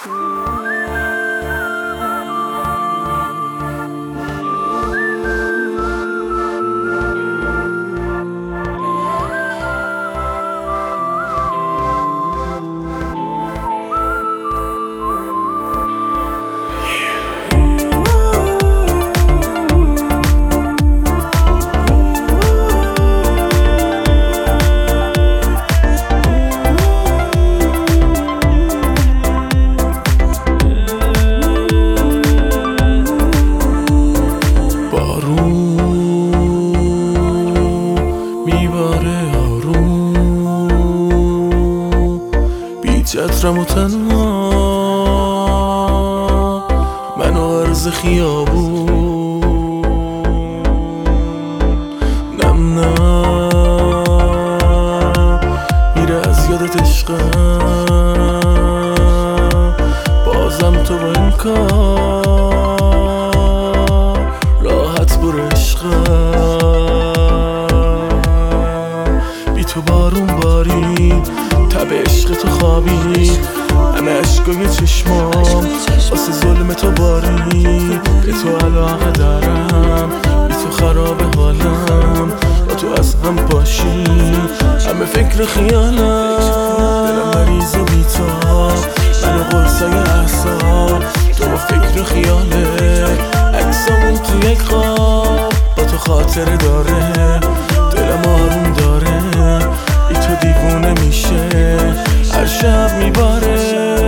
چترم و تنها منو عرض خیابون نم میره از یادت عشقم بازم تو با این کار راحت برو عشقم بی تو بارون باری تب عشق تو خوابید همه عشقای چشمام واسه ظلم تو باری به تو علاقه دارم بی تو خراب حالم با تو از هم پاشی همه فکر خیالم دلم مریض و بی‌تاب منو قرصای اعصاب تو با فکر خیاله عکسامون تو یک خواب با تو خاطره داره دلم آروم داره بی تو دیوونه میشه هر شب میباره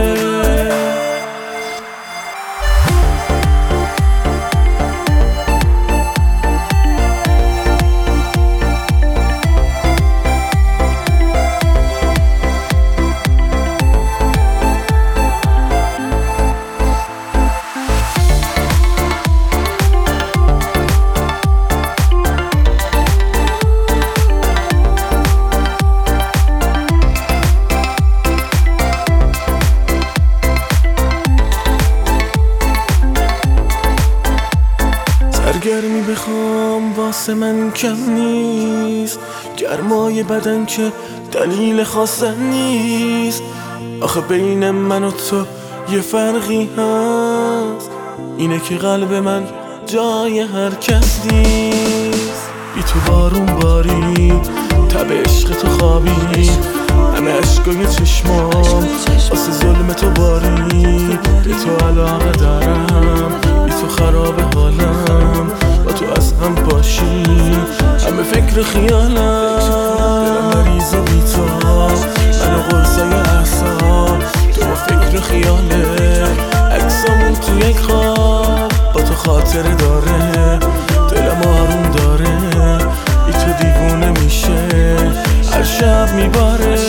گرمی بخوام واسه من کم نیست گرمای بدن که دلیل خواستن نیست آخه بین من و تو یه فرقی هست اینه که قلب من جای هر کس نیست بی تو بارون باری تب عشق تو خوابی همه عشقای چشمام واسه ظلم تو باری به تو علاقه دارم بی تو خراب حالم با تو از هم پاشی همه فکر خیالم دلم مریض و بی‌تاب منو قرصای اعصاب تو با فکر خیاله عکسامون تو یک خواب با تو خاطره داره دلم آروم داره بی تو دیوونه میشه هر شب میباره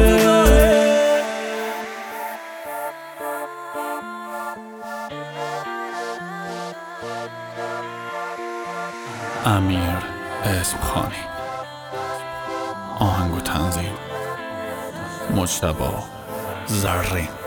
امیر اسمخانی آهنگ و تنظیم مجتبی زرین